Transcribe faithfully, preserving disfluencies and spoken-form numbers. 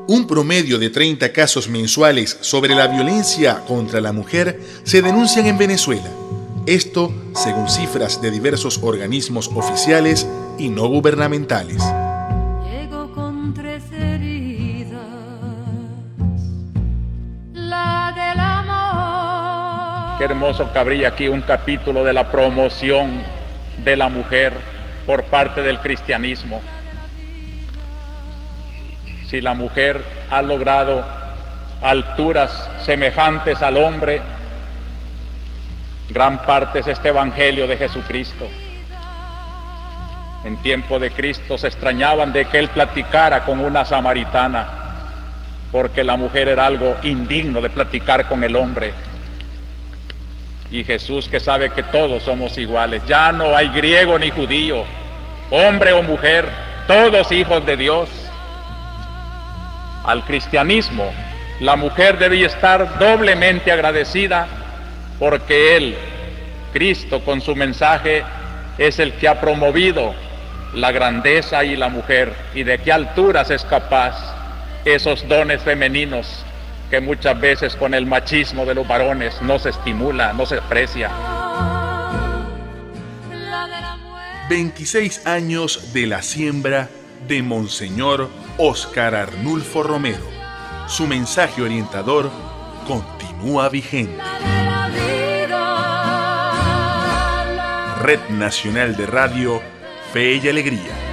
Un promedio de treinta casos mensuales sobre la violencia contra la mujer se denuncian en Venezuela. Esto según cifras de diversos organismos oficiales y no gubernamentales. Llego con tres heridas, la del amor. Qué hermoso que habría aquí un capítulo de la promoción de la mujer por parte del cristianismo. Si la mujer ha logrado alturas semejantes al hombre, gran parte es este evangelio de Jesucristo. En tiempo de Cristo se extrañaban de que Él platicara con una samaritana, porque la mujer era algo indigno de platicar con el hombre. Y Jesús, que sabe que todos somos iguales, ya no hay griego ni judío, hombre o mujer, todos hijos de Dios. Al cristianismo, la mujer debe estar doblemente agradecida porque Él, Cristo, con su mensaje, es el que ha promovido la grandeza y la mujer, y de qué alturas es capaz esos dones femeninos que muchas veces con el machismo de los varones no se estimula, no se aprecia. veintiséis años de la siembra de Monseñor Óscar Arnulfo Romero. Su mensaje orientador continúa vigente. Red Nacional de Radio, Fe y Alegría.